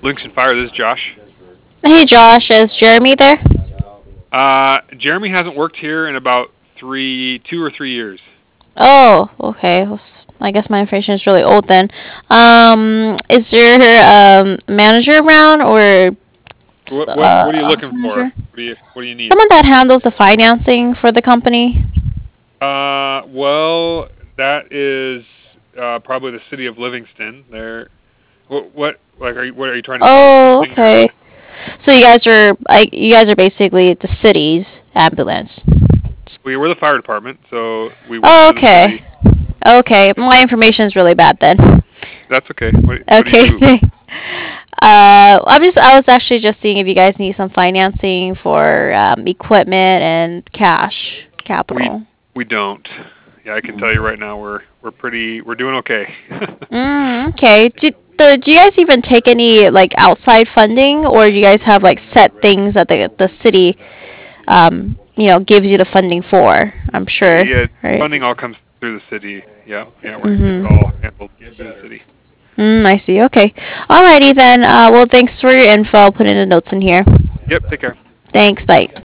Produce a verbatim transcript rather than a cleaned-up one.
Livingston Fire. This is Josh. Hey Josh, is Jeremy there? Uh, Jeremy hasn't worked here in about three, two or three years. Oh, okay. Well, s- I guess my information is really old then. Um, is your um, manager around or What what uh, what are you office looking for? manager? What do you what do you need? Someone that handles the financing for the company. Uh, well, that is uh, probably the city of Livingston. There. What what like are you what are you trying to sell Oh, something or okay. what? So you guys are like you guys are basically the city's ambulance. We we're the fire department, so we work Oh, for the okay. city. Okay, my information is really bad then. That's okay. What what do you Okay. do? Uh, I'm just. I was actually just seeing if you guys need some financing for um, equipment and cash We capital. we don't. Yeah, I can tell you right now we're we're pretty we're doing okay. Mm, okay. Do, the, do you guys even take any like outside funding, or do you guys have like set things that the the city, um, you know, gives you the funding for? I'm sure, Yeah, right? funding all comes through the city. Yeah, yeah, we're it's Mm-hmm. all handled through the city. Mm, I see. Okay. Alrighty then. Uh, well, thanks for your info. I'll put in the notes in here. Yep, take care. Thanks. Bye.